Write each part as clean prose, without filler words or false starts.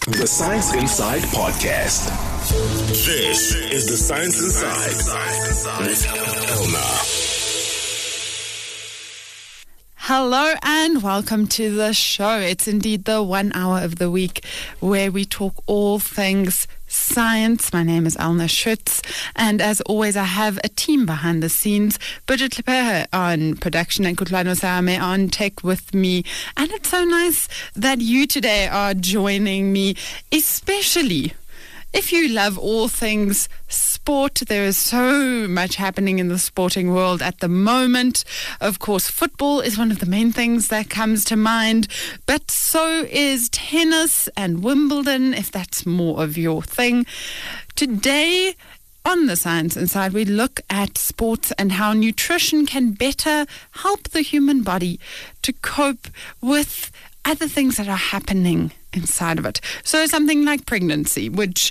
The Science Inside Podcast. This is The Science Inside with Elna. Hello and welcome to the show. It's indeed the 1 hour of the week where we talk all things science. My name is Elna Schutz, and as always I have a team behind the scenes. Bridget Lepehe on production and Kutlano Same on tech with me, and it's so nice that you today are joining me, especially if you love all things sport. There is so much happening in the sporting world at the moment. Of course, football is one of the main things that comes to mind, but so is tennis and Wimbledon, if that's more of your thing. Today, on the Science Inside, we look at sports and how nutrition can better help the human body to cope with other things that are happening inside of it. So something like pregnancy, which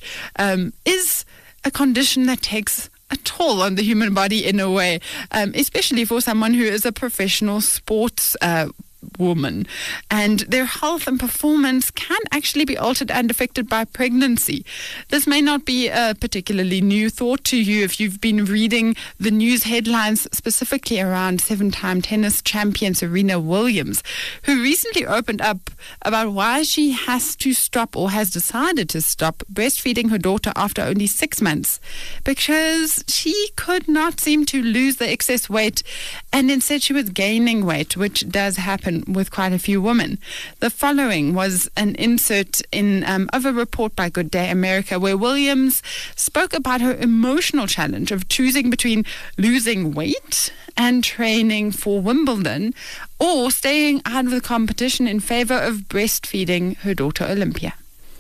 is a condition that takes a toll on the human body in a way, especially for someone who is a professional sports woman, and their health and performance can actually be altered and affected by pregnancy. This may not be a particularly new thought to you if you've been reading the news headlines specifically around 7-time tennis champion Serena Williams, who recently opened up about why she has to stop, or has decided to stop, breastfeeding her daughter after only 6 months, because she could not seem to lose the excess weight, and instead she was gaining weight, which does happen with quite a few women. The following was an insert of a report by Good Day America, where Williams spoke about her emotional challenge of choosing between losing weight and training for Wimbledon, or staying out of the competition in favor of breastfeeding her daughter Olympia.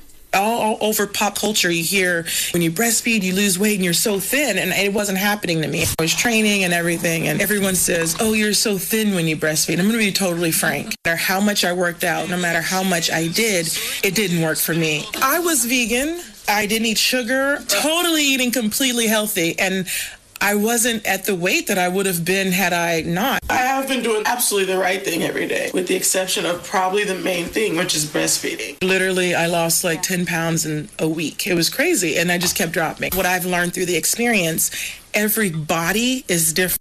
All over pop culture, you hear when you breastfeed, you lose weight and you're so thin, and it wasn't happening to me. I was training and everything, and everyone says, oh, you're so thin when you breastfeed. I'm going to be totally frank. No matter how much I worked out, no matter how much I did, it didn't work for me. I was vegan. I didn't eat sugar, totally eating completely healthy, and I wasn't at the weight that I would have been had I not. I have been doing absolutely the right thing every day, with the exception of probably the main thing, which is breastfeeding. Literally, I lost like 10 pounds in a week. It was crazy, and I just kept dropping. What I've learned through the experience, every body is different.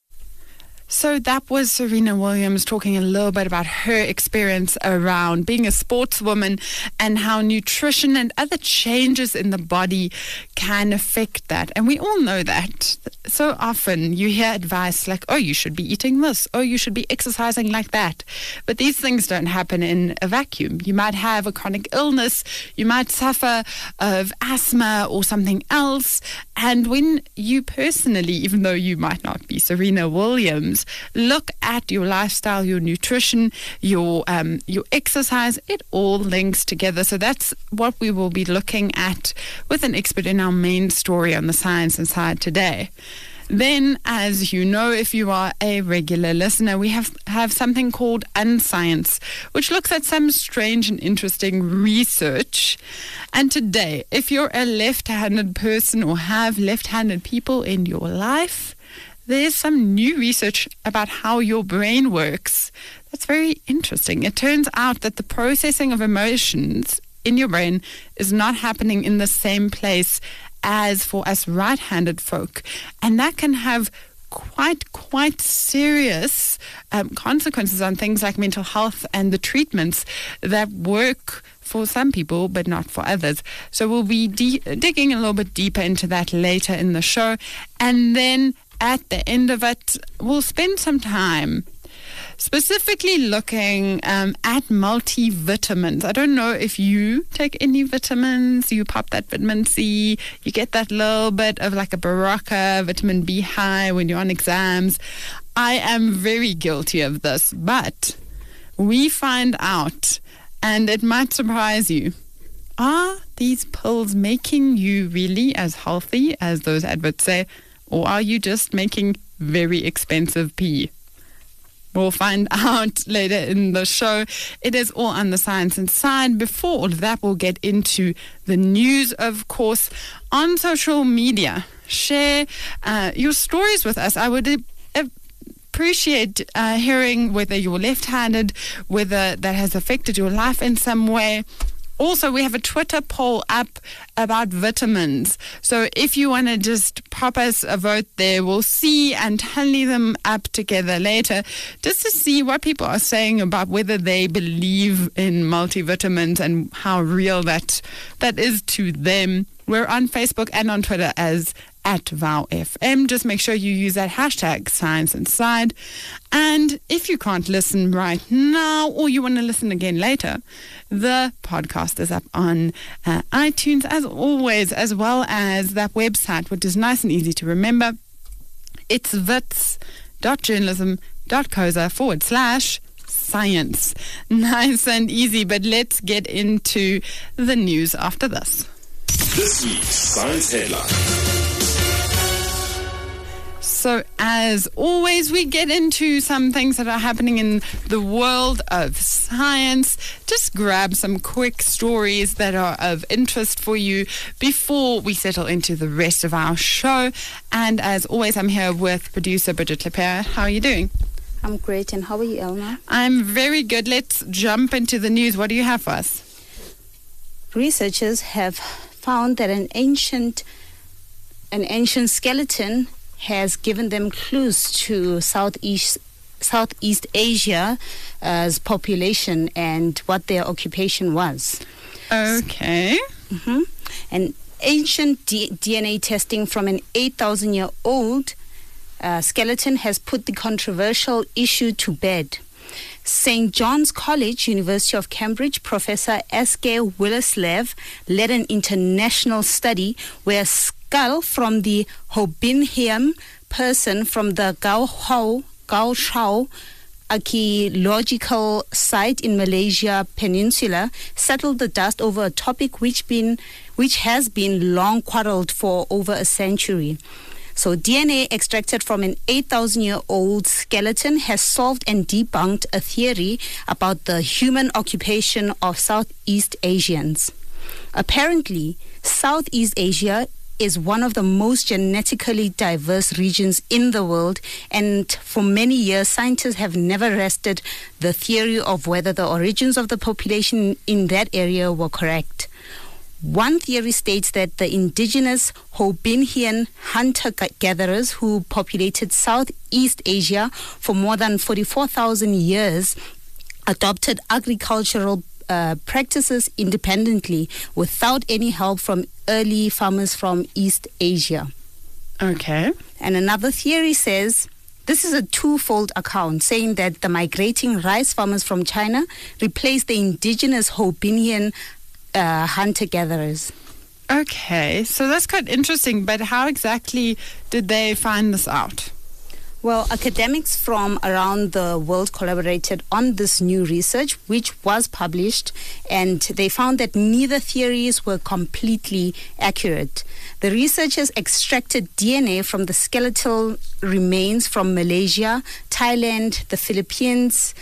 So that was Serena Williams talking a little bit about her experience around being a sportswoman and how nutrition and other changes in the body can affect that. And we all know that. So often you hear advice like, oh, you should be eating this, oh, you should be exercising like that. But these things don't happen in a vacuum. You might have a chronic illness, you might suffer of asthma or something else. And when you personally, even though you might not be Serena Williams, look at your lifestyle, your nutrition, your exercise, it all links together. So that's what we will be looking at with an expert in our main story on the Science Inside today. Then, as you know, if you are a regular listener, we have something called Unscience, which looks at some strange and interesting research. And today, if you're a left-handed person or have left-handed people in your life, there's some new research about how your brain works. That's very interesting. It turns out that the processing of emotions in your brain is not happening in the same place as for us right-handed folk. And that can have quite serious consequences on things like mental health and the treatments that work for some people but not for others. So we'll be digging a little bit deeper into that later in the show. And then at the end of it, we'll spend some time specifically looking at multivitamins. I don't know if you take any vitamins. You pop that vitamin C, you get that little bit of like a Baraka, vitamin B high when you're on exams. I am very guilty of this, but we find out, and it might surprise you, are these pills making you really as healthy as those adverts say, or are you just making very expensive pee? We'll find out later in the show. It is all on the Science Inside. Before all of that, we'll get into the news, of course, on social media. Share your stories with us. I would appreciate hearing whether you're left-handed, whether that has affected your life in some way, Also, we have a Twitter poll up about vitamins. So if you want to just pop us a vote there, we'll see and tally them up together later just to see what people are saying about whether they believe in multivitamins and how real that is to them. We're on Facebook and on Twitter as @VowFM. Just make sure you use that hashtag Science Inside. And if you can't listen right now or you want to listen again later, the podcast is up on iTunes as always, as well as that website, which is nice and easy to remember. It's wits.journalism.coza/science. Nice and easy, but let's get into the news after this. This week's Science Headline. So as always, we get into some things that are happening in the world of science. Just grab some quick stories that are of interest for you before we settle into the rest of our show. And as always, I'm here with producer Bridget Lepere. How are you doing? I'm great. And how are you, Elna? I'm very good. Let's jump into the news. What do you have for us? Researchers have found that an ancient skeleton has given them clues to Southeast Asia's population and what their occupation was. Okay. And ancient DNA testing from an 8,000-year-old skeleton has put the controversial issue to bed. St. John's College, University of Cambridge, Professor S.K. Willerslev led an international study where a skull from the Houbinhian person from the Gao Shau archaeological site in Malaysia Peninsula settled the dust over a topic which has been long quarreled for over a century. So DNA extracted from an 8,000-year-old skeleton has solved and debunked a theory about the human occupation of Southeast Asians. Apparently, Southeast Asia is one of the most genetically diverse regions in the world, and for many years, scientists have never rested the theory of whether the origins of the population in that area were correct. One theory states that the indigenous Houbinhian hunter-gatherers who populated Southeast Asia for more than 44,000 years adopted agricultural practices independently without any help from early farmers from East Asia. Okay. And another theory says this is a twofold account, saying that the migrating rice farmers from China replaced the indigenous Houbinhian hunter-gatherers. Okay, so that's quite interesting, but how exactly did they find this out? Well, academics from around the world collaborated on this new research, which was published, and they found that neither theories were completely accurate. The researchers extracted DNA from the skeletal remains from Malaysia, Thailand, the Philippines,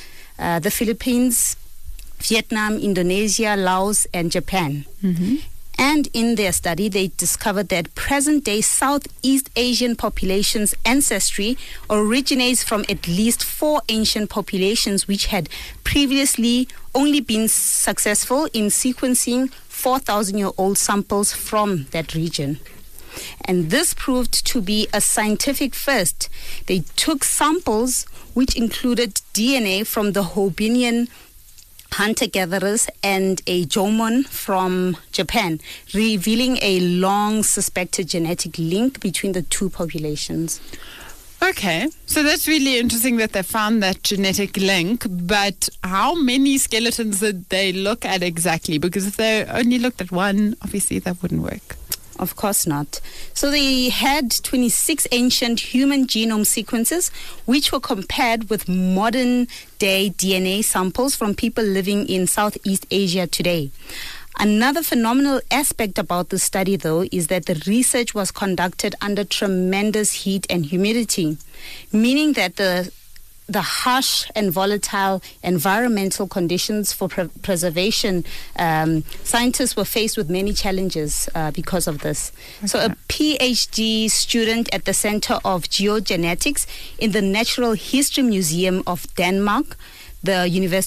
Vietnam, Indonesia, Laos, and Japan. And in their study, they discovered that present-day Southeast Asian population's ancestry originates from at least 4 ancient populations which had previously only been successful in sequencing 4,000-year-old samples from that region. And this proved to be a scientific first. They took samples which included DNA from the Houbinhian hunter-gatherers and a Jomon from Japan, revealing a long suspected genetic link between the two populations. Okay, so that's really interesting that they found that genetic link, but how many skeletons did they look at exactly? Because if they only looked at one, obviously that wouldn't work. Of course not. So they had 26 ancient human genome sequences, which were compared with modern-day DNA samples from people living in Southeast Asia today. Another phenomenal aspect about the study, though, is that the research was conducted under tremendous heat and humidity, meaning that the harsh and volatile environmental conditions for preservation, scientists were faced with many challenges because of this. Okay. So a PhD student at the Center of Geogenetics in the Natural History Museum of Denmark the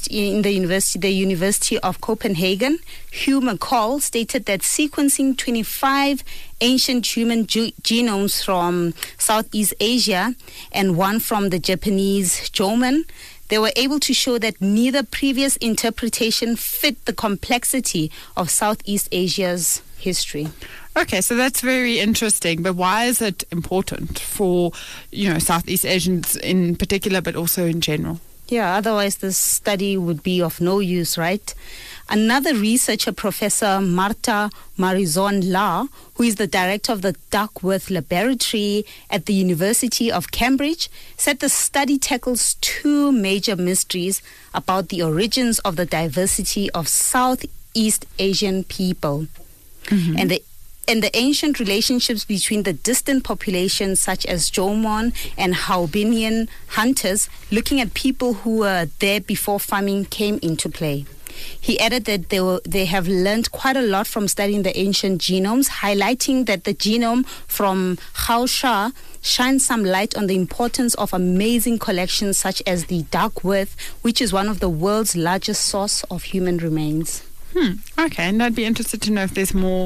University of Copenhagen, Hugh McCall, stated that sequencing 25 ancient human genomes from Southeast Asia and one from the Japanese Jomon, they were able to show that neither previous interpretation fit the complexity of Southeast Asia's history. Okay, so that's very interesting. But why is it important for, Southeast Asians in particular, but also in general? Yeah, otherwise this study would be of no use, right? Another researcher, Professor Marta Marizon-La, who is the director of the Duckworth Laboratory at the University of Cambridge, said the study tackles two major mysteries about the origins of the diversity of Southeast Asian people. Mm-hmm. And the ancient relationships between the distant populations such as Jomon and Haubinian hunters, looking at people who were there before farming came into play. He added that they have learned quite a lot from studying the ancient genomes, highlighting that the genome from Haosha shines some light on the importance of amazing collections such as the Duckworth, which is one of the world's largest source of human remains. Okay, and I'd be interested to know if there's more,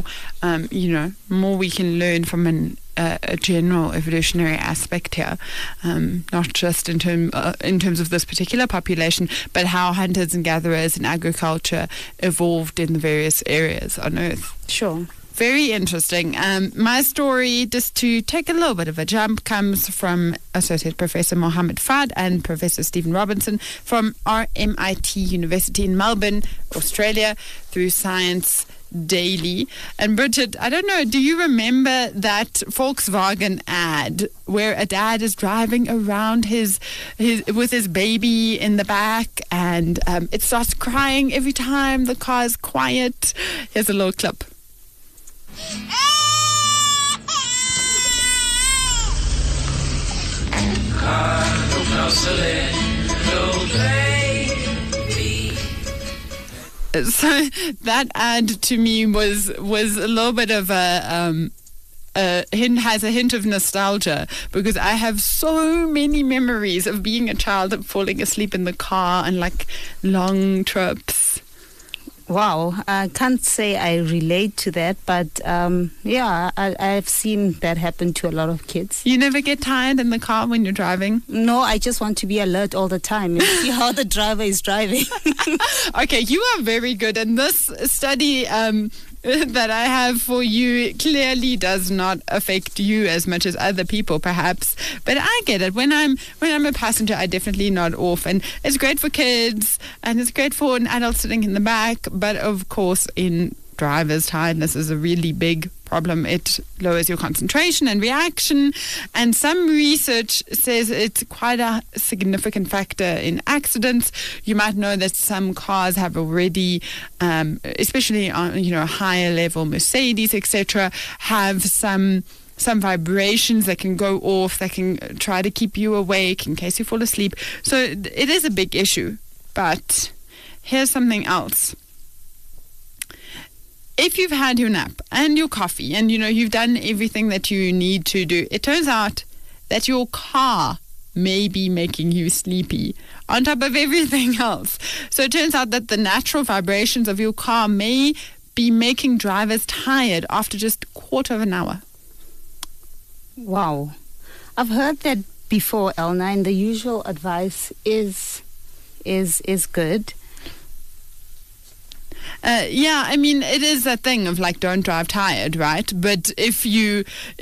more we can learn from a general evolutionary aspect here, not just in terms of this particular population, but how hunters and gatherers and agriculture evolved in the various areas on Earth. Sure. Very interesting. My story, just to take a little bit of a jump, comes from Associate Professor Mohammed Fad and Professor Stephen Robinson from RMIT University in Melbourne, Australia, through Science Daily. And Bridget, I don't know, do you remember that Volkswagen ad where a dad is driving around his with his baby in the back, and it starts crying every time the car is quiet? Here's a little clip. So that ad to me was a little bit of has a hint of nostalgia, because I have so many memories of being a child and falling asleep in the car and like long trips. Wow, I can't say I relate to that, but I've seen that happen to a lot of kids. You never get tired in the car when you're driving? No, I just want to be alert all the time and see how the driver is driving. Okay, you are very good. And this study that I have for you clearly does not affect you as much as other people, perhaps. But I get it. When I'm a passenger, I definitely nod off. And it's great for kids, and it's great for an adult sitting in the back. But of course, in driver's tiredness is a really big problem. It lowers your concentration and reaction, and some research says it's quite a significant factor in accidents. You might know that some cars have already, especially on higher level Mercedes, etc., have some vibrations that can go off, that can try to keep you awake in case you fall asleep. So it is a big issue. But here's something else. If you've had your nap and your coffee and, you've done everything that you need to do, it turns out that your car may be making you sleepy on top of everything else. So it turns out that the natural vibrations of your car may be making drivers tired after just a quarter of an hour. Wow. I've heard that before, Elna, and the usual advice is good. It is that thing of like, don't drive tired, right? But if you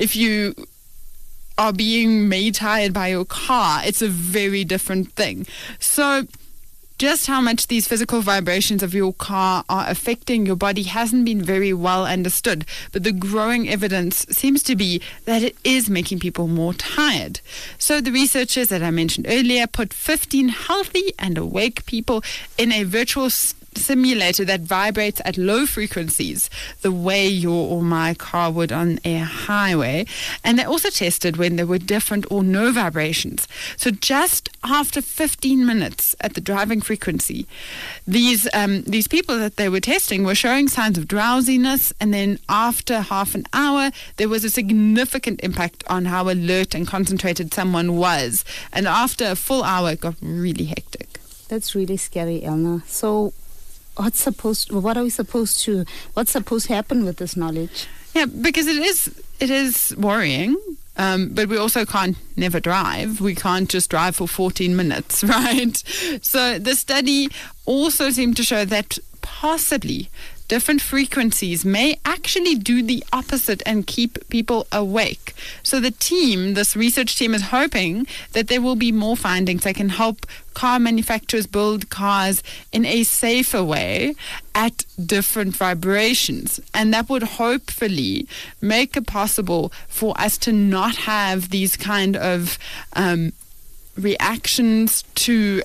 are being made tired by your car, it's a very different thing. So just how much these physical vibrations of your car are affecting your body hasn't been very well understood, but the growing evidence seems to be that it is making people more tired. So the researchers that I mentioned earlier put 15 healthy and awake people in a virtual simulator that vibrates at low frequencies, the way your or my car would on a highway. And they also tested when there were different or no vibrations. So just after 15 minutes at the driving frequency, these people that they were testing were showing signs of drowsiness, and then after half an hour, there was a significant impact on how alert and concentrated someone was. And after a full hour, it got really hectic. That's really scary, Elna. So what's supposed to happen with this knowledge? Yeah, because it is worrying. But we also can't never drive. We can't just drive for 14 minutes, right? So the study also seemed to show that possibly different frequencies may actually do the opposite and keep people awake. So this research team is hoping that there will be more findings that can help car manufacturers build cars in a safer way at different vibrations. And that would hopefully make it possible for us to not have these kind of reactions to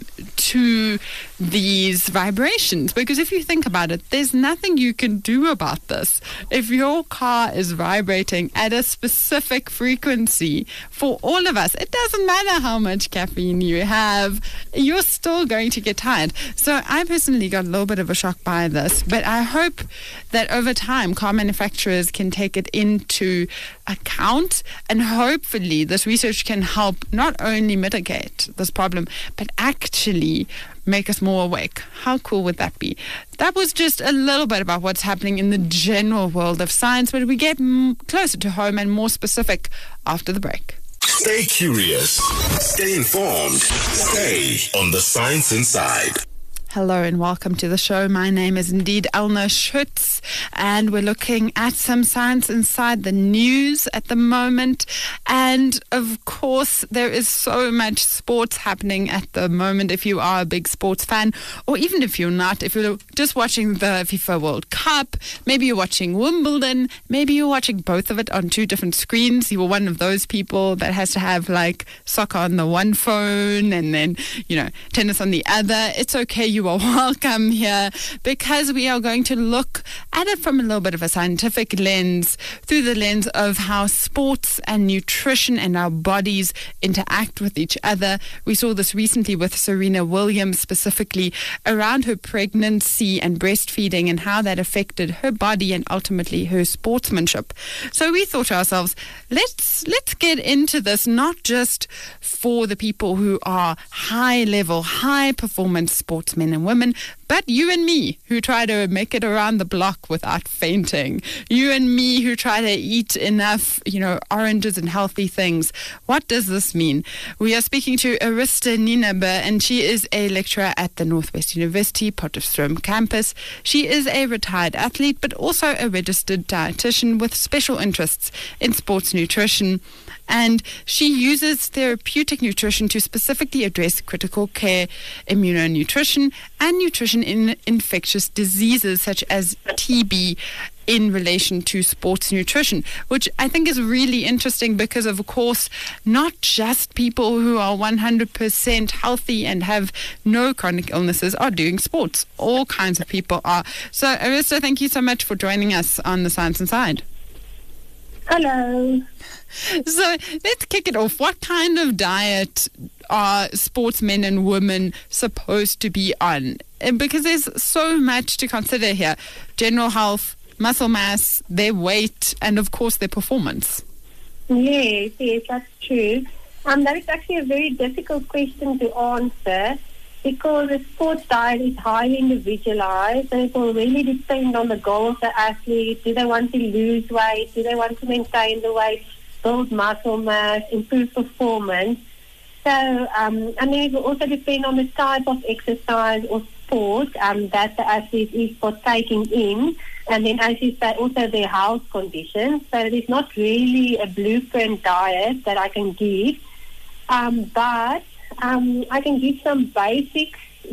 these vibrations, because if you think about it, there's nothing you can do about this. If your car is vibrating at a specific frequency, for all of us, it doesn't matter how much caffeine you have, you're still going to get tired. So I personally got a little bit of a shock by this, but I hope that over time car manufacturers can take it into account, and hopefully this research can help not only mitigate this problem but actually make us more awake. How cool would that be? That was just a little bit about what's happening in the general world of science, but we get closer to home and more specific after the break. Stay curious, stay informed, stay on the Science Inside. Hello and welcome to the show. My name is indeed Elna Schutz, and we're looking at some science inside the news at the moment. And of course, there is so much sports happening at the moment. If you are a big sports fan, or even if you're not, if you're just watching the FIFA World Cup, maybe you're watching Wimbledon, maybe you're watching both of it on two different screens. You were one of those people that has to have like soccer on the one phone and then, tennis on the other. It's okay. You are welcome here, because we are going to look at it from a little bit of a scientific lens, through the lens of how sports and nutrition and our bodies interact with each other. We saw this recently with Serena Williams, specifically around her pregnancy and breastfeeding and how that affected her body and ultimately her sportsmanship. So we thought to ourselves, let's get into this, not just for the people who are high-level, high-performance sportsmen and women, but you and me who try to make it around the block without fainting. You and me who try to eat enough, oranges and healthy things. What does this mean? We are speaking to Arista Nienaber, and she is a lecturer at the Northwest University Potchefstroom campus. She is a retired athlete, but also a registered dietitian with special interests in sports nutrition. And she uses therapeutic nutrition to specifically address critical care immunonutrition and nutrition in infectious diseases such as TB in relation to sports nutrition, which I think is really interesting because, of course, not just people who are 100% healthy and have no chronic illnesses are doing sports. All kinds of people are. So, Arista, thank you so much for joining us on The Science Inside. Hello. So let's kick it off. What kind of diet are sportsmen and women supposed to be on? Because there's so much to consider here. General health, muscle mass, their weight, and of course their performance. Yes, that's true. That is actually a very difficult question to answer, because a sports diet is highly individualized, and it will really depend on the goals of the athlete. Do they want to lose weight? Do they want to maintain the weight, build muscle mass, improve performance? So, and then it will also depend on the type of exercise or sport that the athlete is partaking in, and then, as you say, also their health conditions. So there's not really a blueprint diet that I can give, but I can give some basic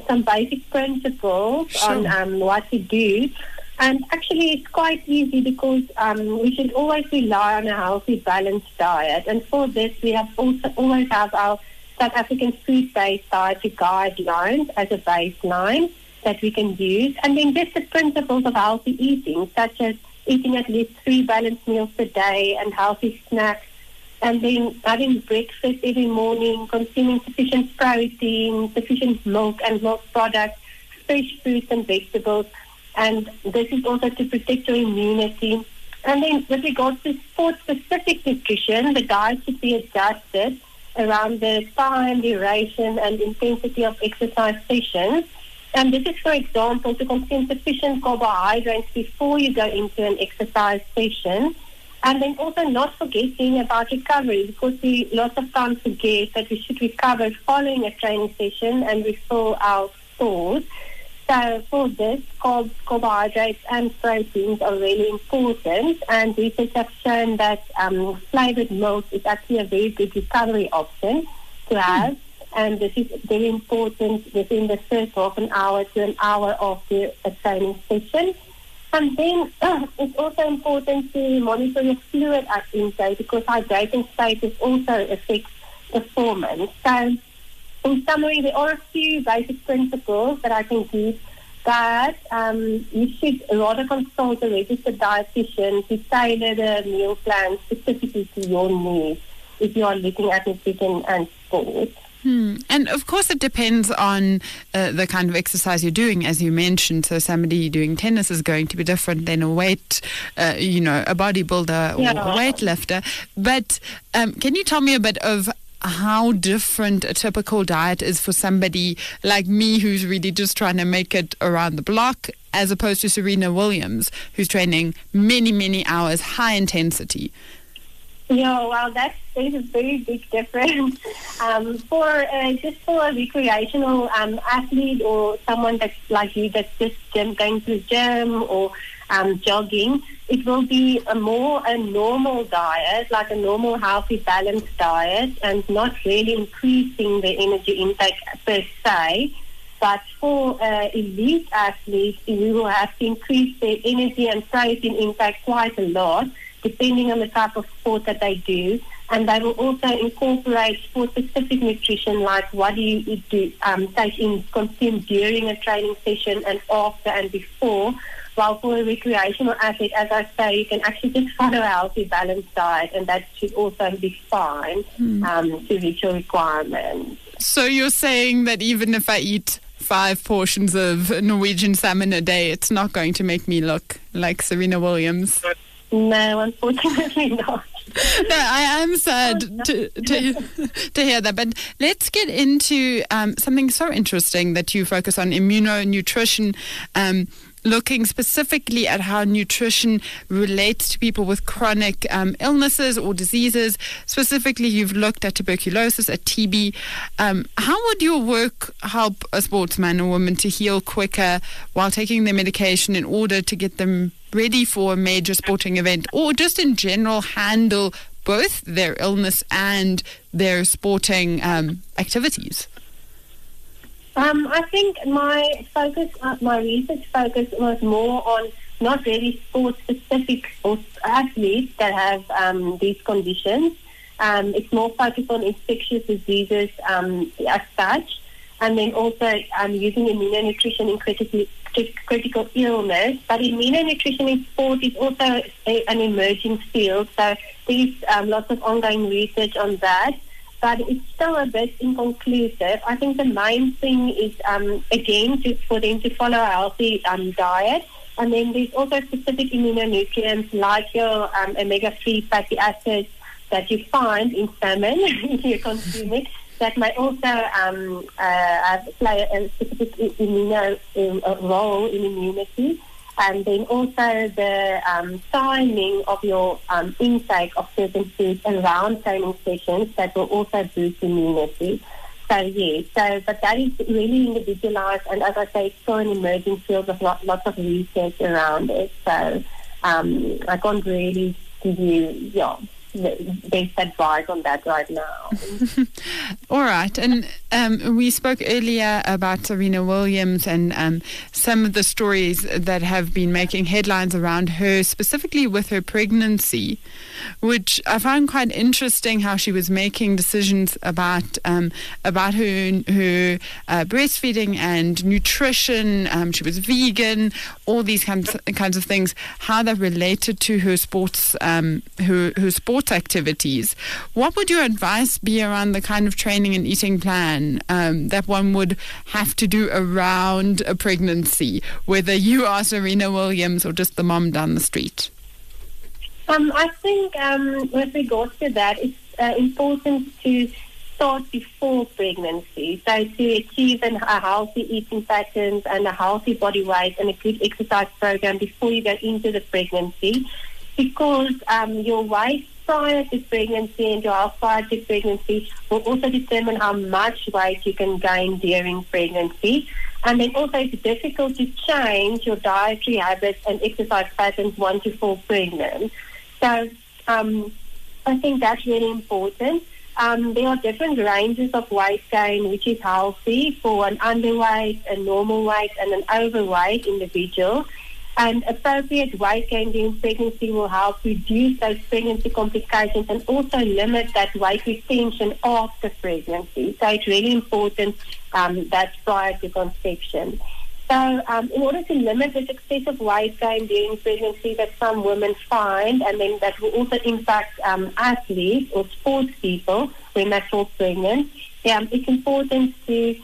principles on what to do. And actually, it's quite easy, because we should always rely on a healthy, balanced diet. And for this, we have always have our South African food-based dietary guidelines as a baseline that we can use. And then just the principles of healthy eating, such as eating at least 3 balanced meals per day and healthy snacks, and then having breakfast every morning, consuming sufficient protein, sufficient milk and milk products, fresh fruits and vegetables. And this is also to protect your immunity. And then with regards to sport-specific nutrition, the diet should be adjusted around the time, duration, and intensity of exercise sessions. And this is, for example, to consume sufficient carbohydrates before you go into an exercise session. And then also not forgetting about recovery, because we lots of times forget that we should recover following a training session and refill our stores. So for this, carbohydrates and proteins are really important, and research has shown that flavored milk is actually a very good recovery option to have, and this is very important within the first half an hour to an hour after a training session. And then it's also important to monitor your fluid intake, because hydrating status also affects performance. So in summary, there are a few basic principles that I can give, but you should rather consult a registered dietitian to tailor the meal plan specifically to your needs if you are looking at nutrition and sport. And of course, it depends on the kind of exercise you're doing, as you mentioned. So somebody doing tennis is going to be different than a a bodybuilder or a weightlifter. But can you tell me a bit of how different a typical diet is for somebody like me who's really just trying to make it around the block, as opposed to Serena Williams, who's training many, many hours, high intensity? Yeah, well, there's a very big difference. For a recreational athlete or someone that's like you, that's just going to the gym or jogging, it will be a normal diet, like a normal, healthy, balanced diet, and not really increasing the energy intake per se. But for elite athletes, we will have to increase their energy and protein intake quite a lot, depending on the type of sport that they do. And they will also incorporate sport-specific nutrition, like what do you consume during a training session and after and before. While for a recreational athlete, as I say, you can actually just follow a healthy, balanced diet, and that should also be fine to reach your requirements. So you're saying that even if I eat 5 portions of Norwegian salmon a day, it's not going to make me look like Serena Williams? No, unfortunately not. No, I am sad to hear that. But let's get into something so interesting that you focus on, immunonutrition, looking specifically at how nutrition relates to people with chronic illnesses or diseases. Specifically, you've looked at tuberculosis, at TB. How would your work help a sportsman or woman to heal quicker while taking their medication in order to get them ready for a major sporting event, or just in general handle both their illness and their sporting activities? I think my research focus was more on not really sport-specific or athletes that have these conditions. It's more focused on infectious diseases as such, and then also using immunonutrition in critical illness. But immunonutrition in sport is also an emerging field, so there's lots of ongoing research on that. But it's still a bit inconclusive. I think the main thing is, again, for them to follow a healthy diet. And then there's also specific immunonutrients like your omega-3 fatty acids that you find in salmon if you consume it, that might also play a specific role in immunity. And then also the timing of your intake of certain foods around training sessions that will also boost immunity. So, yes, but that is really individualized, and as I say, it's still an emerging field with lots of research around it. So I can't really give you, best advice on that right now. All right. And we spoke earlier about Serena Williams and some of the stories that have been making headlines around her, specifically with her pregnancy, which I found quite interesting, how she was making decisions about her breastfeeding and nutrition. She was vegan, all these kinds of things, how that related to her sports, her sports activities. What would your advice be around the kind of training and eating plan that one would have to do around a pregnancy, whether you are Serena Williams or just the mom down the street? I think with regards to that, it's important to start before pregnancy. So to achieve a healthy eating patterns and a healthy body weight and a good exercise program before you go into the pregnancy, because your weight prior to pregnancy and your health prior to pregnancy will also determine how much weight you can gain during pregnancy. And then also it's difficult to change your dietary habits and exercise patterns once you fall pregnant. So I think that's really important. There are different ranges of weight gain which is healthy for an underweight, a normal weight, and an overweight individual. And appropriate weight gain during pregnancy will help reduce those pregnancy complications and also limit that weight retention after pregnancy. So it's really important that's prior to conception. So in order to limit this excessive weight gain during pregnancy that some women find, and then that will also impact athletes or sports people when they fall pregnant, it's important to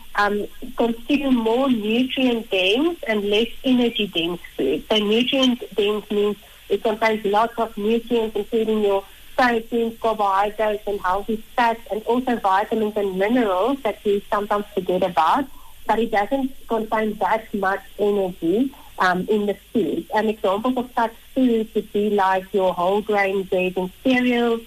consume more nutrient-dense and less energy-dense food. So nutrient-dense means it contains lots of nutrients, including your proteins, carbohydrates, and healthy fats, and also vitamins and minerals that we sometimes forget about. But it doesn't contain that much energy in the food. And examples of such foods would be like your whole grain bread and cereals,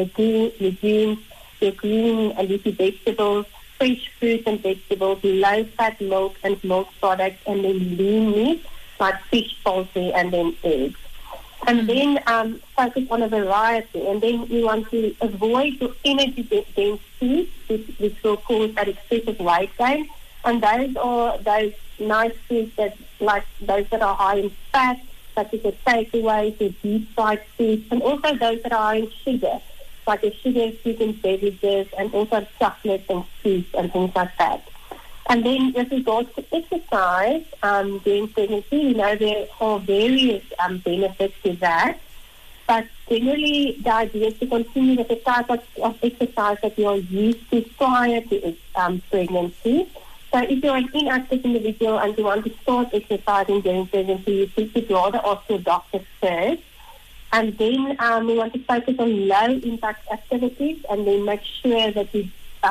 legumes, your green and leafy vegetables, fresh fruits and vegetables, low-fat milk and milk products, and then lean meat like fish, poultry, and then eggs. And then focus on a variety. And then you want to avoid your energy-dense foods, which will cause that excessive weight gain. And those are those nice foods that, like those that are high in fat, such as the takeaways, the deep-fried foods, and also those that are high in sugar, like the sugar-sweetened beverages, and also chocolates and sweets and things like that. And then with regards to exercise during pregnancy, we know there are various benefits to that. But generally, the idea is to continue with the type of exercise that you are used to prior to pregnancy. So if you're an inactive individual and you want to start exercising during pregnancy, you should rather ask your doctor first. And then we want to focus on low-impact activities and then make sure that you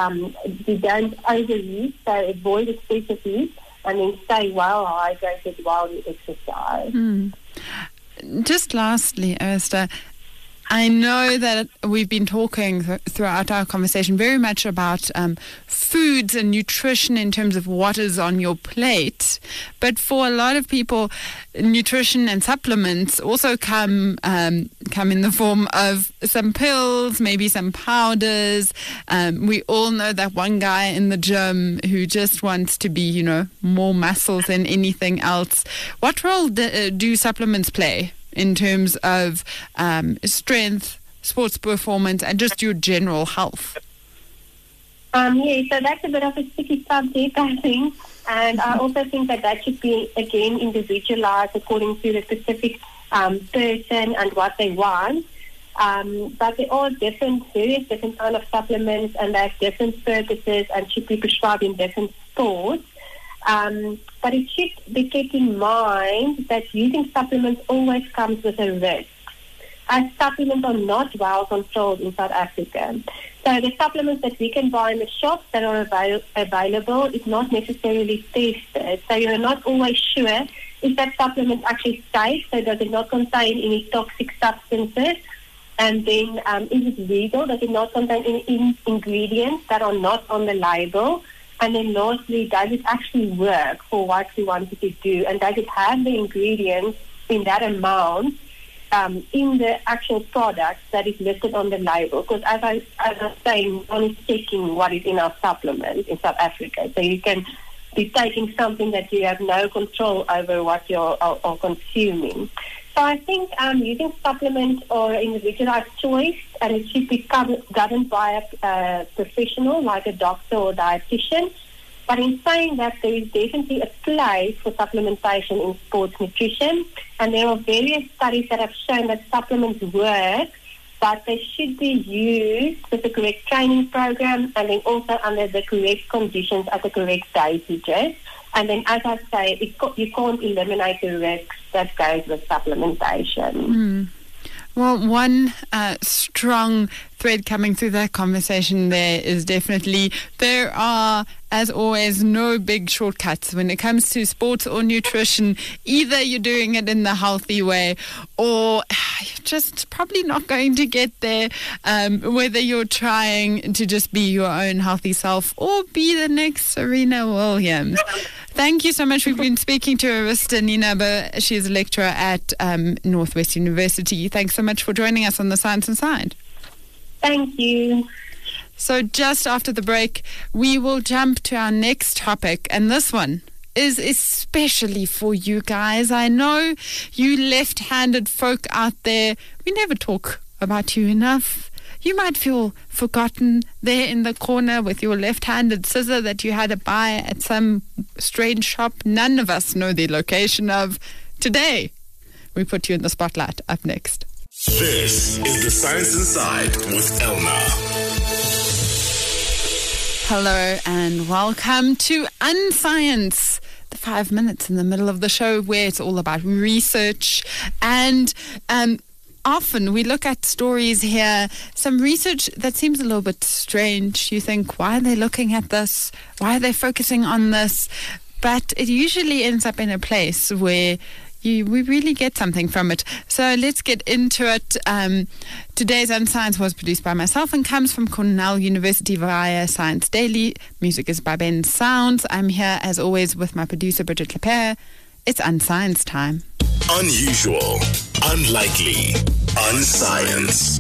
don't overeat, so avoid excessive heat, and then stay well hydrated while you exercise. Just lastly, Esther, I know that we've been talking throughout our conversation very much about foods and nutrition in terms of what is on your plate. But for a lot of people, nutrition and supplements also come in the form of some pills, maybe some powders. We all know that one guy in the gym who just wants to be, more muscles than anything else. What role do supplements play in terms of strength, sports performance, and just your general health? So that's a bit of a sticky subject, I think. And I also think that should be, again, individualized according to the specific person and what they want. But they are various different kind of supplements, and they have different purposes and should be prescribed in different sports. But it should be kept in mind that using supplements always comes with a risk, as supplements are not well controlled in South Africa. So the supplements that we can buy in the shops that are available is not necessarily tested. So you're not always sure if that supplement actually safe, so does it not contain any toxic substances? And then is it legal? Does it not contain any ingredients that are not on the label? And then lastly, does it actually work for what we want it to do? And does it have the ingredients in that amount in the actual product that is listed on the label? Because as I was saying, no one is checking what is in our supplement in South Africa. So you can be taking something that you have no control over what you're consuming. So I think using supplements or individualized choice, and it should be governed by a professional like a doctor or dietitian. But in saying that, there is definitely a place for supplementation in sports nutrition, and there are various studies that have shown that supplements work, but they should be used with the correct training program and then also under the correct conditions at the correct dosages. And then, as I say, you can't eliminate the risks that goes with supplementation. Well, one strong thread coming through that conversation there is definitely there are, as always, no big shortcuts when it comes to sports or nutrition. Either you're doing it in the healthy way or you're just probably not going to get there, whether you're trying to just be your own healthy self or be the next Serena Williams. Thank you so much. We've been speaking to Arista Nienaber. She's a lecturer at Northwest University. Thanks so much for joining us on The Science Inside. Thank you. So just after the break, we will jump to our next topic. And this one is especially for you guys. I know you left-handed folk out there. We never talk about you enough. You might feel forgotten there in the corner with your left-handed scissor that you had to buy at some strange shop none of us know the location of. Today, we put you in the spotlight. Up next. This is The Science Inside with Elna. Hello and welcome to Unscience, the 5 minutes in the middle of the show where it's all about research. And often we look at stories here, some research that seems a little bit strange. You think, why are they looking at this? Why are they focusing on this? But it usually ends up in a place where we really get something from it. So let's get into it. Today's Unscience was produced by myself and comes from Cornell University via Science Daily. Music is by Ben Sounds. I'm here, as always, with my producer, Bridget Lepere. It's Unscience time. Unusual, unlikely, unscience.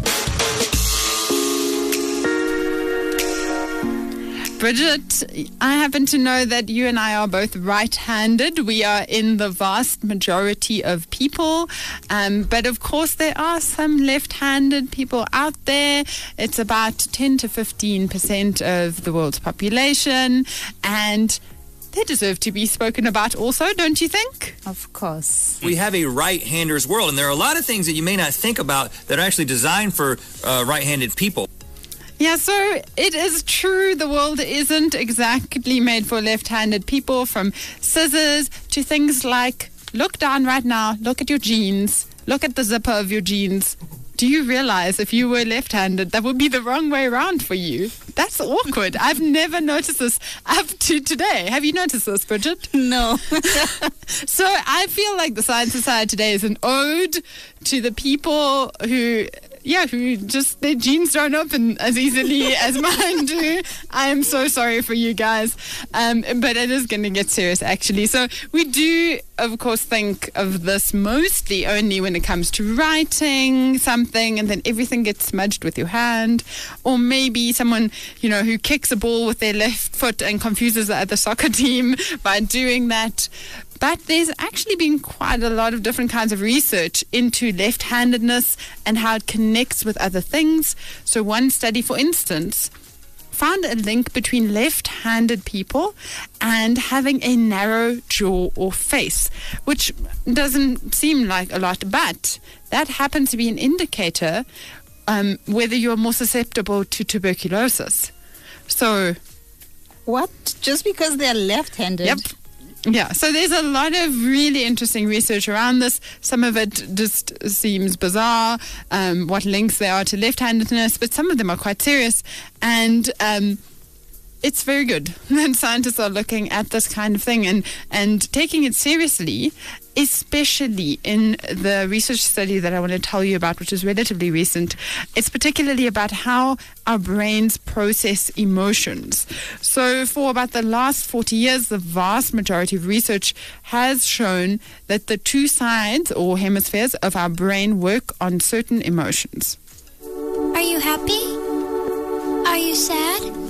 Bridget, I happen to know that you and I are both right-handed. We are in the vast majority of people. But of course, there are some left-handed people out there. It's about 10 to 15% of the world's population. And they deserve to be spoken about also, don't you think? Of course. We have a right-hander's world, and there are a lot of things that you may not think about that are actually designed for right-handed people. Yeah, so it is true the world isn't exactly made for left-handed people, from scissors to things like, look down right now, look at your jeans, look at the zipper of your jeans. Do you realize if you were left-handed, that would be the wrong way around for you? That's awkward. I've never noticed this up to today. Have you noticed this, Bridget? No. So I feel like the Science Society today is an ode to the people who just, their jeans don't open as easily as mine do. I am so sorry for you guys. But it is going to get serious, actually. So we do, of course, think of this mostly only when it comes to writing something and then everything gets smudged with your hand. Or maybe someone, who kicks a ball with their left foot and confuses the other soccer team by doing that. But there's actually been quite a lot of different kinds of research into left-handedness and how it connects with other things. So one study, for instance, found a link between left-handed people and having a narrow jaw or face, which doesn't seem like a lot, but that happens to be an indicator whether you're more susceptible to tuberculosis. So... What? Just because they're left-handed? Yep. Yeah, so there's a lot of really interesting research around this. Some of it just seems bizarre, what links there are to left-handedness, but some of them are quite serious. And it's very good. And scientists are looking at this kind of thing and taking it seriously, especially in the research study that I want to tell you about, which is relatively recent. It's particularly about how our brains process emotions. So for about the last 40 years, the vast majority of research has shown that the two sides or hemispheres of our brain work on certain emotions. Are you happy? Are you sad?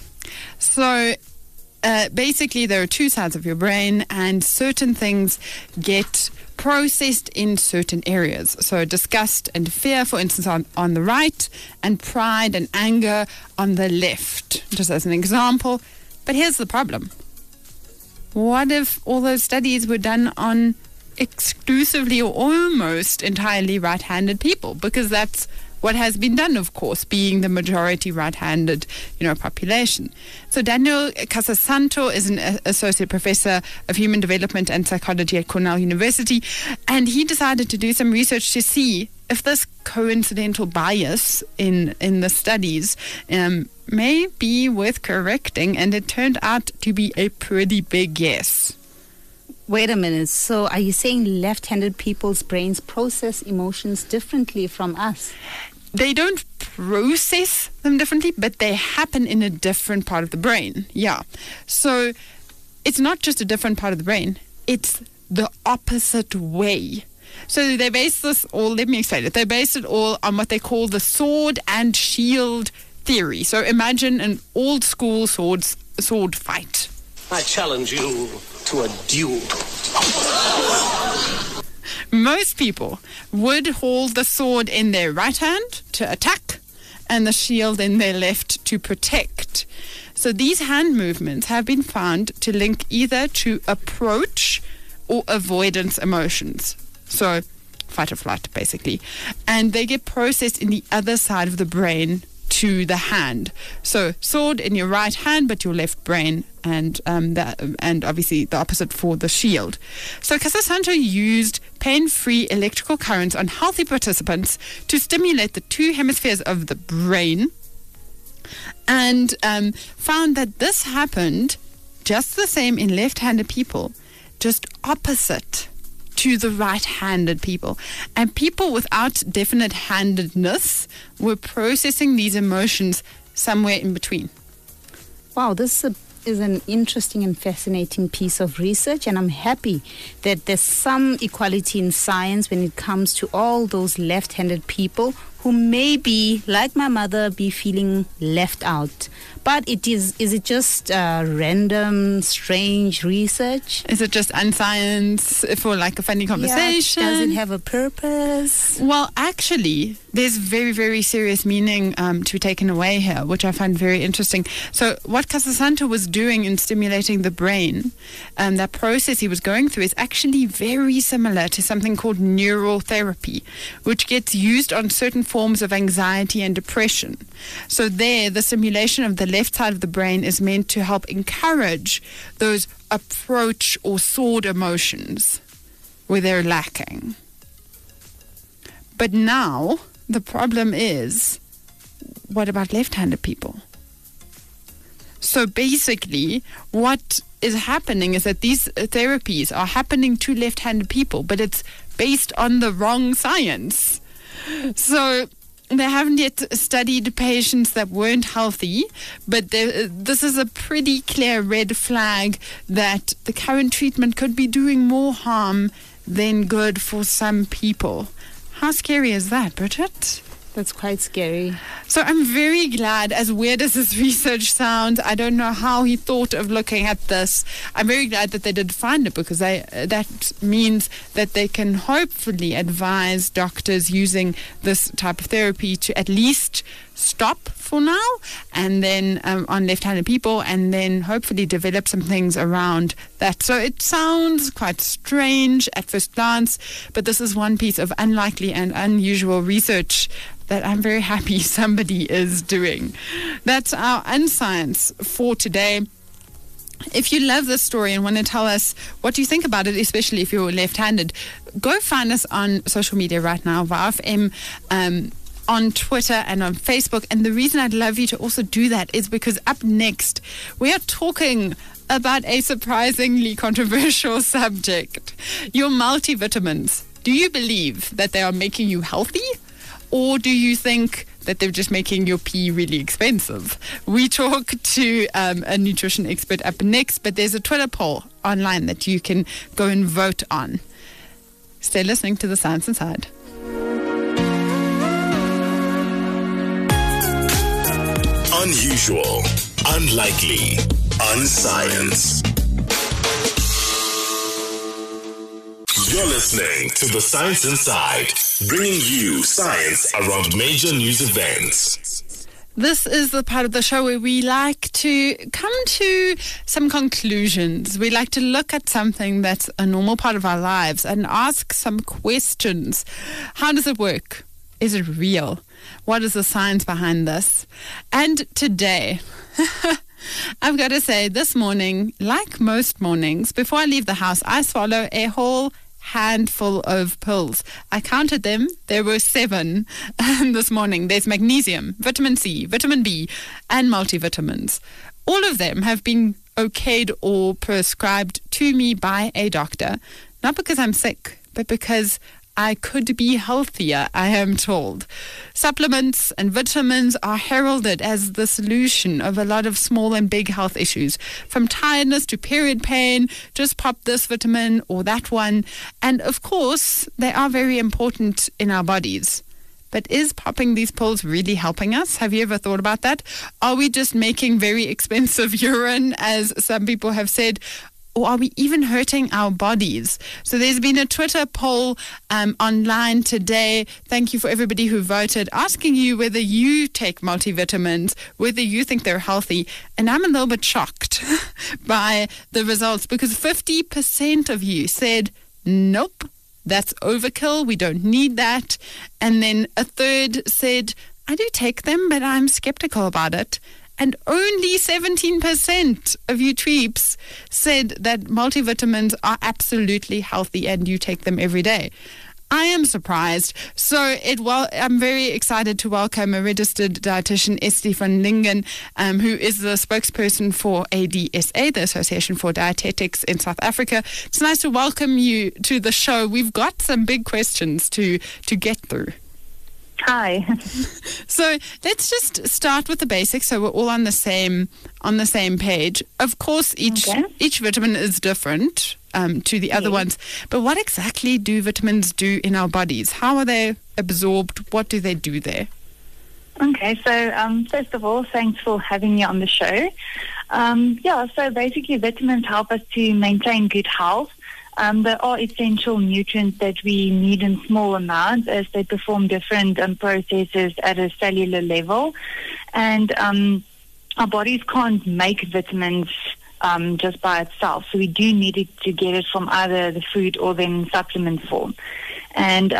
So basically, there are two sides of your brain, and certain things get processed in certain areas. So disgust and fear, for instance, on the right, and pride and anger on the left, just as an example. But here's the problem. What if all those studies were done on exclusively or almost entirely right-handed people? Because that's what has been done, of course, being the majority right-handed, population. So Daniel Casasanto is an associate professor of human development and psychology at Cornell University, and he decided to do some research to see if this coincidental bias in the studies may be worth correcting, and it turned out to be a pretty big yes. Wait a minute. So are you saying left-handed people's brains process emotions differently from us? They don't process them differently, but they happen in a different part of the brain. Yeah. So it's not just a different part of the brain, it's the opposite way. So they base this all, let me explain it. They base it all on what they call the sword and shield theory. So imagine an old school sword fight. I challenge you to a duel. Most people would hold the sword in their right hand to attack and the shield in their left to protect. So these hand movements have been found to link either to approach or avoidance emotions. So fight or flight, basically. And they get processed in the other side of the brain to the hand. So sword in your right hand, but your left brain, and obviously the opposite for the shield. So Casasanto used pain-free electrical currents on healthy participants to stimulate the two hemispheres of the brain, and found that this happened just the same in left-handed people, just opposite to the right-handed people. And people without definite handedness were processing these emotions somewhere in between. Wow, this is an interesting and fascinating piece of research, and I'm happy that there's some equality in science when it comes to all those left-handed people who may be, like my mother, be feeling left out. But is it just random, strange research? Is it just unscience for like a funny conversation? Yeah, does it have a purpose? Well, actually, there's very, very serious meaning to be taken away here, which I find very interesting. So what Casasanto was doing in stimulating the brain, that process he was going through, is actually very similar to something called neural therapy, which gets used on certain forms of anxiety and depression. So there, the stimulation of the left side of the brain is meant to help encourage those approach or sword emotions where they're lacking. But now the problem is, what about left-handed people? So basically, what is happening is that these therapies are happening to left-handed people, but it's based on the wrong science. So they haven't yet studied patients that weren't healthy, but this is a pretty clear red flag that the current treatment could be doing more harm than good for some people. How scary is that, Bridget? That's quite scary. So I'm very glad, as weird as this research sounds, I don't know how he thought of looking at this. I'm very glad that they did find it, because that means that they can hopefully advise doctors using this type of therapy to at least stop for now, and then on left-handed people, and then hopefully develop some things around that. So it sounds quite strange at first glance, but this is one piece of unlikely and unusual research that I'm very happy somebody is doing. That's our Unscience for today. If you love this story and want to tell us what you think about it, especially if you're left-handed, go find us on social media right now, VFM, on Twitter and on Facebook. And the reason I'd love you to also do that is because up next, we are talking about a surprisingly controversial subject. Your multivitamins. Do you believe that they are making you healthy? Or do you think that they're just making your pee really expensive? We talk to a nutrition expert up next, but there's a Twitter poll online that you can go and vote on. Stay listening to The Science Inside. Unusual, unlikely, unscience. You're listening to The Science Inside, bringing you science around major news events. This is the part of the show where we like to come to some conclusions. We like to look at something that's a normal part of our lives and ask some questions. How does it work? Is it real? What is the science behind this? And today, I've got to say, this morning, like most mornings, before I leave the house, I swallow a whole handful of pills. I counted them. There were 7 this morning. There's magnesium, vitamin C, vitamin B, and multivitamins. All of them have been okayed or prescribed to me by a doctor, not because I'm sick, but because I could be healthier, I am told. Supplements and vitamins are heralded as the solution of a lot of small and big health issues, from tiredness to period pain. Just pop this vitamin or that one. And of course, they are very important in our bodies. But is popping these pills really helping us? Have you ever thought about that? Are we just making very expensive urine, as some people have said? Or are we even hurting our bodies? So there's been a Twitter poll online today. Thank you for everybody who voted, asking you whether you take multivitamins, whether you think they're healthy. And I'm a little bit shocked by the results, because 50% of you said, nope, that's overkill. We don't need that. And then a third said, I do take them, but I'm skeptical about it. And only 17% of you tweeps said that multivitamins are absolutely healthy and you take them every day. I am surprised. So I'm very excited to welcome a registered dietitian, Estie van Lingen, who is the spokesperson for ADSA, the Association for Dietetics in South Africa. It's nice to welcome you to the show. We've got some big questions to get through. Hi. So let's just start with the basics, so we're all on the same page. Of course, each vitamin is different to the other ones. But what exactly do vitamins do in our bodies? How are they absorbed? What do they do there? Okay, so first of all, thanks for having me on the show. So basically vitamins help us to maintain good health. There are essential nutrients that we need in small amounts as they perform different processes at a cellular level. And our bodies can't make vitamins just by itself. So we do need it to get it from either the food or then supplement form. And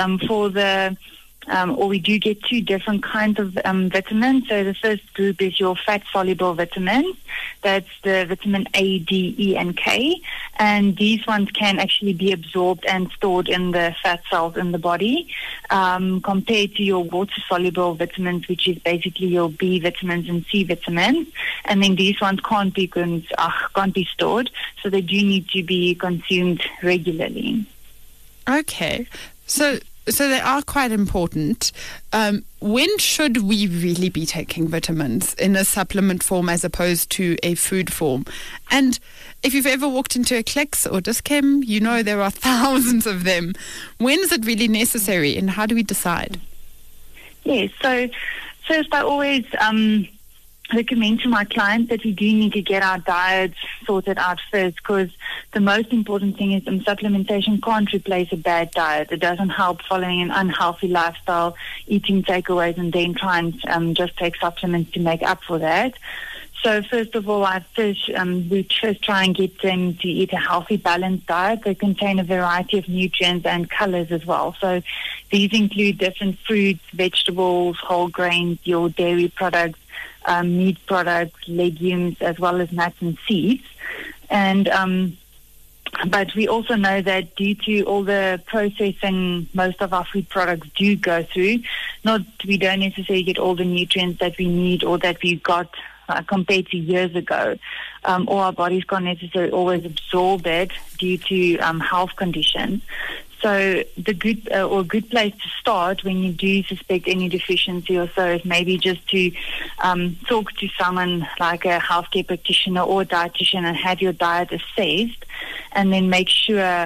we do get 2 different kinds of vitamins. So the first group is your fat-soluble vitamins. That's the vitamin A, D, E, and K. And these ones can actually be absorbed and stored in the fat cells in the body, compared to your water-soluble vitamins, which is basically your B vitamins and C vitamins. And then these ones can't be stored, so they do need to be consumed regularly. Okay. So they are quite important. When should we really be taking vitamins in a supplement form as opposed to a food form? And if you've ever walked into a Clicks or Dis-Chem, you know there are thousands of them. When is it really necessary, and how do we decide? Yes, so first I always recommend to my clients that we do need to get our diets sorted out first, because the most important thing is supplementation can't replace a bad diet. It doesn't help following an unhealthy lifestyle, eating takeaways, and then try and just take supplements to make up for that. So first of all, we first try and get them to eat a healthy, balanced diet that contain a variety of nutrients and colors as well. So these include different fruits, vegetables, whole grains, your dairy products, meat products, legumes, as well as nuts and seeds. And but we also know that due to all the processing most of our food products do go through, we don't necessarily get all the nutrients that we need or that we got compared to years ago, or our bodies can't necessarily always absorb it due to health conditions. So the good place to start when you do suspect any deficiency or so is maybe just to talk to someone like a healthcare practitioner or a dietitian and have your diet assessed, and then make sure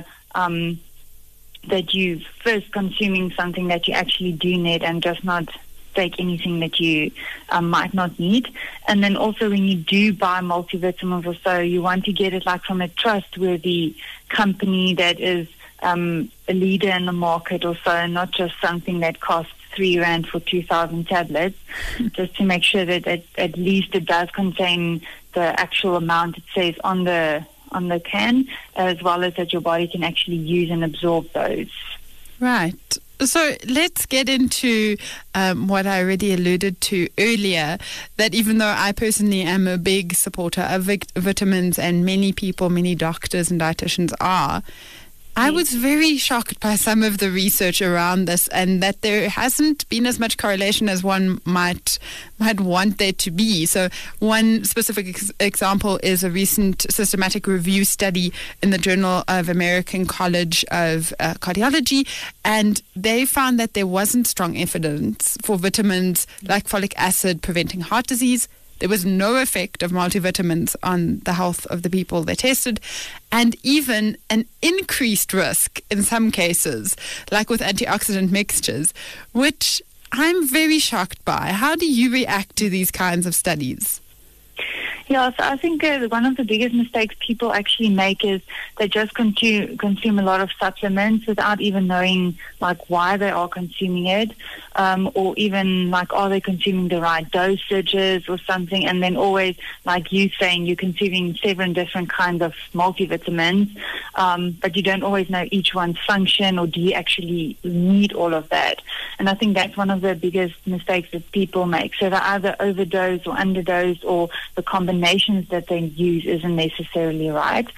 that you first consuming something that you actually do need and just not take anything that you might not need. And then also when you do buy multivitamins or so, you want to get it like from a trustworthy company that is a leader in the market or so, and not just something that costs R3 for 2,000 tablets, just to make sure that at least it does contain the actual amount it says on the can, as well as that your body can actually use and absorb those. Right. So let's get into what I already alluded to earlier, that even though I personally am a big supporter of vitamins, and many people, many doctors and dietitians are I was very shocked by some of the research around this, and that there hasn't been as much correlation as one might want there to be. So one specific example is a recent systematic review study in the Journal of American College of Cardiology, and they found that there wasn't strong evidence for vitamins like folic acid preventing heart disease. There was no effect of multivitamins on the health of the people they tested, and even an increased risk in some cases, like with antioxidant mixtures, which I'm very shocked by. How do you react to these kinds of studies? Yeah, so I think one of the biggest mistakes people actually make is they just consume a lot of supplements without even knowing like why they are consuming it, or even like are they consuming the right dosages or something, and then always like you saying you're consuming 7 different kinds of multivitamins, but you don't always know each one's function, or do you actually need all of that? And I think that's one of the biggest mistakes that people make. So they either overdose or underdose, or the combinations that they use isn't necessarily right.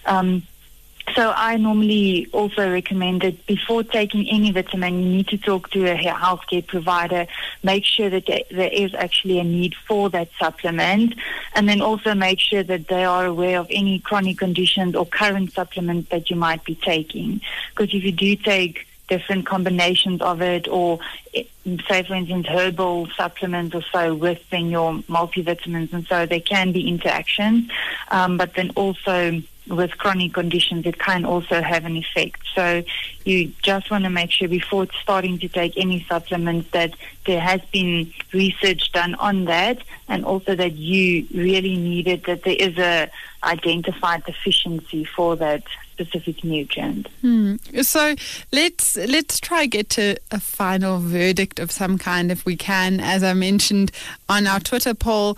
So I normally also recommend that before taking any vitamin, you need to talk to a healthcare provider, make sure that there is actually a need for that supplement, and then also make sure that they are aware of any chronic conditions or current supplements that you might be taking. Because if you do take different combinations of it, or say for instance herbal supplements or so within your multivitamins, and so there can be interactions, but then also with chronic conditions it can also have an effect. So you just want to make sure before starting to take any supplements that there has been research done on that, and also that you really need it, that there is a identified deficiency for that specific nutrient. So let's try get to a final verdict of some kind if we can. As I mentioned on our Twitter poll,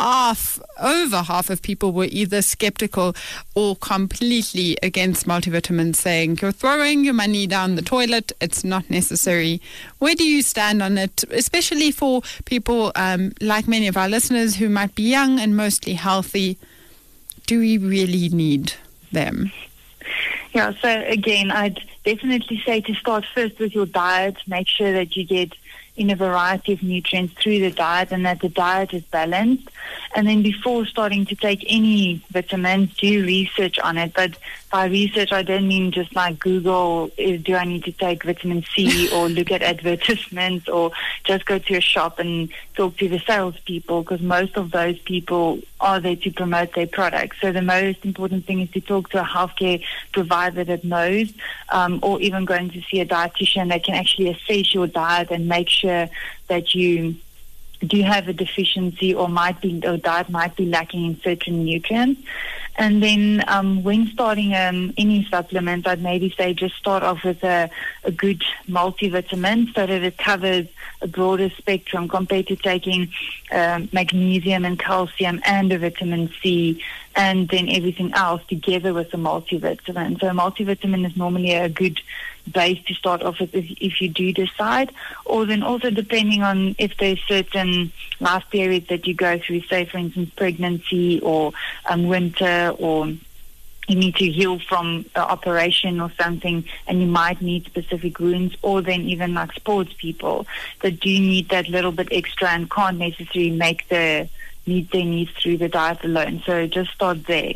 over half of people were either skeptical or completely against multivitamins, saying you're throwing your money down the toilet, it's not necessary. Where do you stand on it, especially for people like many of our listeners who might be young and mostly healthy? Do we really need them? Yeah, so again, I'd definitely say to start first with your diet. Make sure that you get in a variety of nutrients through the diet, and that the diet is balanced. And then before starting to take any vitamins, do research on it. But by research, I don't mean just like Google, do I need to take vitamin C, or look at advertisements, or just go to a shop and talk to the salespeople, because most of those people are there to promote their products. So the most important thing is to talk to a healthcare provider that knows, or even going to see a dietitian that can actually assess your diet and make sure that you do have a deficiency, or diet might be lacking in certain nutrients. And then when starting any supplement, I'd maybe say just start off with a good multivitamin, so that it covers a broader spectrum compared to taking magnesium and calcium and a vitamin C, and then everything else together with a multivitamin. So a multivitamin is normally a good base to start off with if you do decide, or then also depending on if there's certain life periods that you go through, say for instance pregnancy, or winter, or you need to heal from an operation or something, and you might need specific wounds, or then even like sports people that do need that little bit extra and can't necessarily meet their needs through the diet alone. So just start there.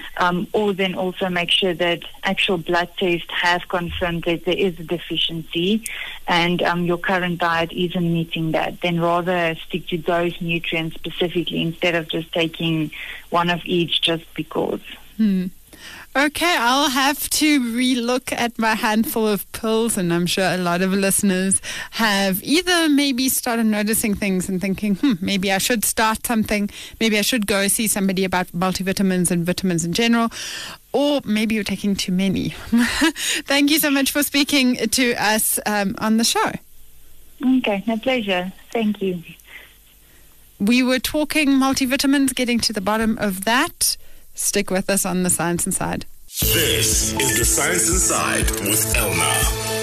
Or then also make sure that actual blood tests have confirmed that there is a deficiency, and your current diet isn't meeting that. Then rather stick to those nutrients specifically, instead of just taking one of each just because. Okay, I'll have to relook at my handful of pills, and I'm sure a lot of listeners have either maybe started noticing things and thinking, maybe I should start something, maybe I should go see somebody about multivitamins and vitamins in general, or maybe you're taking too many. Thank you so much for speaking to us on the show. Okay, my pleasure. Thank you. We were talking multivitamins, getting to the bottom of that. Stick with us on The Science Inside. This is The Science Inside with Elna.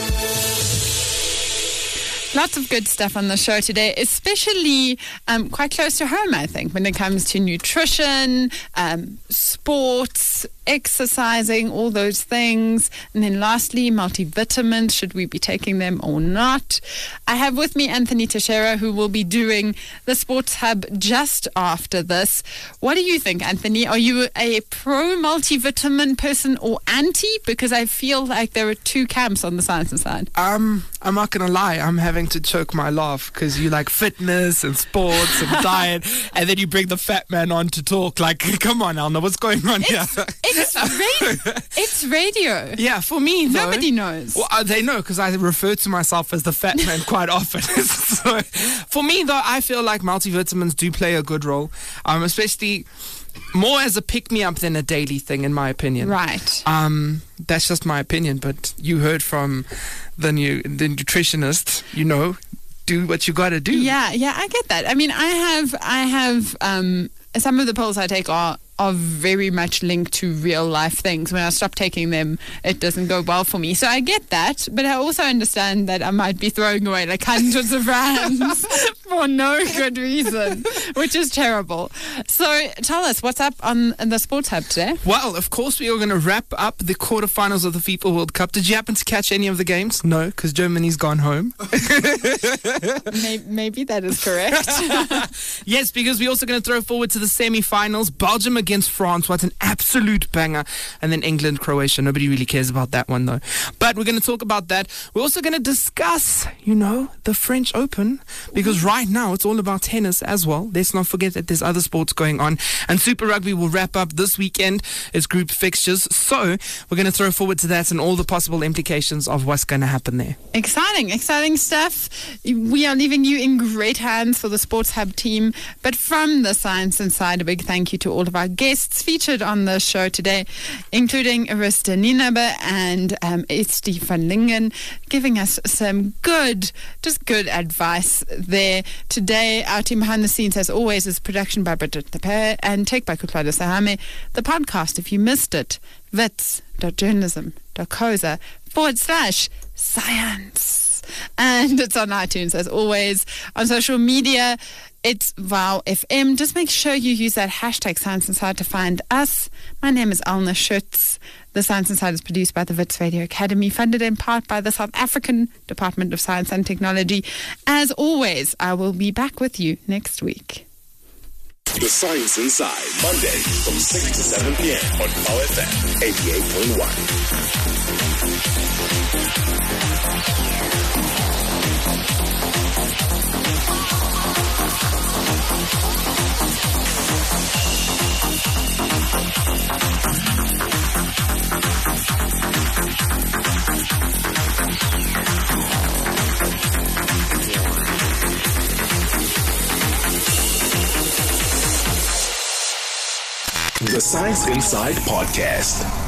Lots of good stuff on the show today, especially quite close to home, I think, when it comes to nutrition, sports, exercising, all those things. And then lastly, multivitamins. Should we be taking them or not? I have with me Anthony Teixeira, who will be doing the Sports Hub just after this. What do you think, Anthony? Are you a pro multivitamin person or anti? Because I feel like there are two camps on the science side. I'm not going to lie. I'm having to choke my laugh because you like fitness and sports and diet, and then you bring the fat man on to talk. Like, come on, Elna, what's going on here? It's radio. Yeah, for me, though, nobody knows. Well, they know because I refer to myself as the fat man quite often. So, for me, though, I feel like multivitamins do play a good role, especially more as a pick-me-up than a daily thing, in my opinion. Right. That's just my opinion, but you heard from the nutritionist, do what you got to do. Yeah, I get that. I mean, I have some of the pills I take are very much linked to real life things. When I stop taking them, it doesn't go well for me. So I get that, but I also understand that I might be throwing away like hundreds of rands for no good reason, which is terrible. So tell us, what's up on the Sports Hub today? Well, of course, we are going to wrap up the quarterfinals of the FIFA World Cup. Did you happen to catch any of the games? No, because Germany's gone home. Maybe that is correct. Yes, because we're also going to throw forward to the semi-finals. Belgium against France. What an absolute banger. And then England, Croatia. Nobody really cares about that one, though. But we're going to talk about that. We're also going to discuss, the French Open, because right now it's all about tennis as well. Let's not forget that there's other sports going on. And Super Rugby will wrap up this weekend as group fixtures. So we're going to throw forward to that and all the possible implications of what's going to happen there. Exciting stuff. We are leaving you in great hands for the Sports Hub team. But from the Science Inside, a big thank you to all of our guests featured on the show today, including Arista Nienaber and Esti van Lingen, giving us some good advice there. Today, our team behind the scenes, as always, is production by Bridget Tepe and tech by Kutlada Sahame. The podcast, if you missed it, wits.journalism.coza/science. And it's on iTunes, as always. On social media, it's Wow FM. Just make sure you use that hashtag Science Inside to find us. My name is Elna Schutz. The Science Inside is produced by the Wits Radio Academy, funded in part by the South African Department of Science and Technology. As always, I will be back with you next week. The Science Inside, Monday from 6 to 7 p.m. on Power FM 88.1. The Science Inside Podcast.